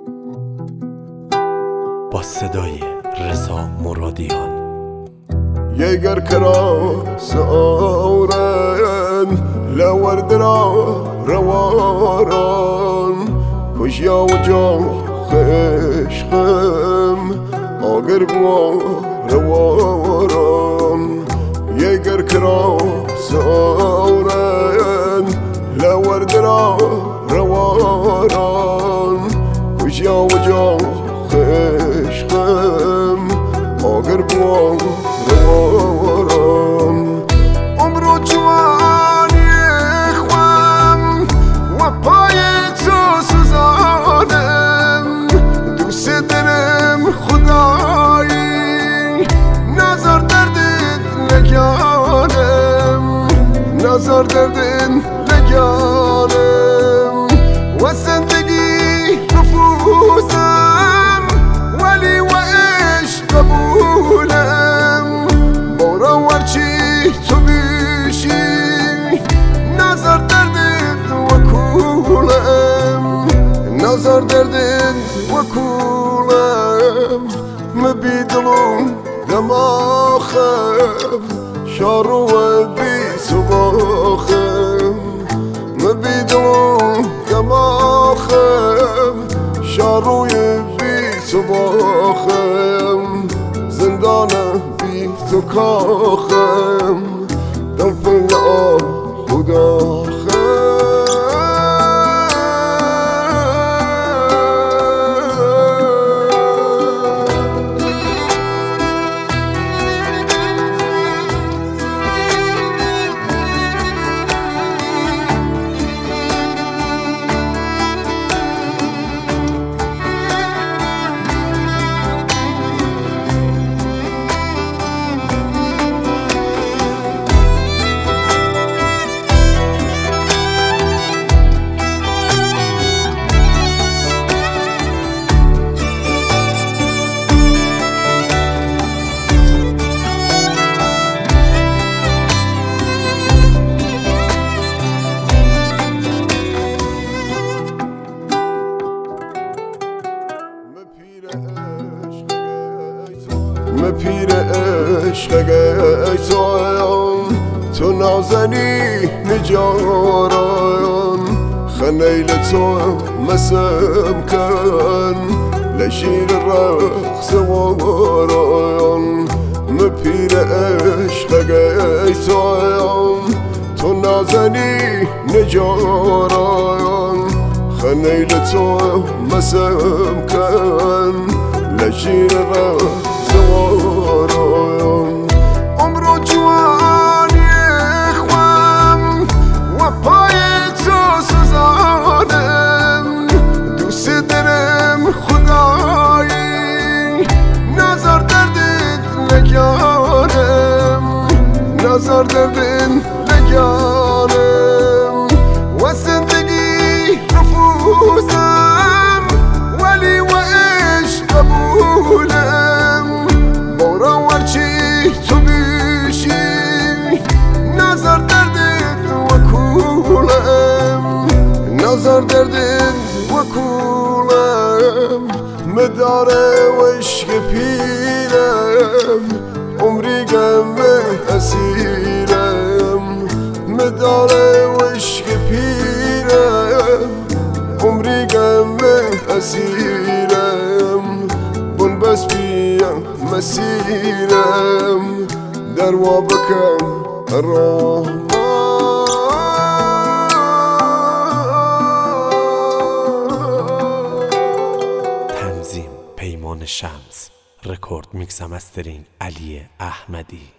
با صدای رضا مرادیان. يقر كراس أوران لورد رواران كشيا وجو خشخم أقرب رواران يقر كراس أوران لورد رواران كشيا وجو خشخم أقرب رواران عمرو جوانی خوام و پای تو سوزانم دوست دارم خدایی نظر دردت لگانم نظر دردت لگانم و زندگی نفوسم ولی و عشق قبولم تو بیشی نظر دردت و کولم نظر دردت و کولم مبیدلون دماغم شارو بی سباخم مبیدلون دماغم شاروی بی سباخم زندانم تو کاخم دل پناه خدا مپیر عشق تو نازنی نجاران خنیل تو مسم کن لشیر رقص واران مپیر عشق تو نازنی نجاران خنیل تو مسم کن لشیر رقص زواران عمرو جوانی خوام و پای تو سوزانم دوست دارم خدایی نظر دردت لگانم نظر دردت لگانم و زندگی نفوسم ولی و عشق قبولم تو بیشی نظر دردت و کولم نظر دردت و کولم مداره و عشق پیرم عمری گم اسیرم مداره و عشق پیرم عمری گم اسیرم بون بس بیم مسیرم در و بکن رحمان. تنظیم پیمان شمس، رکورد میکس و مسترینگ علی احمدی.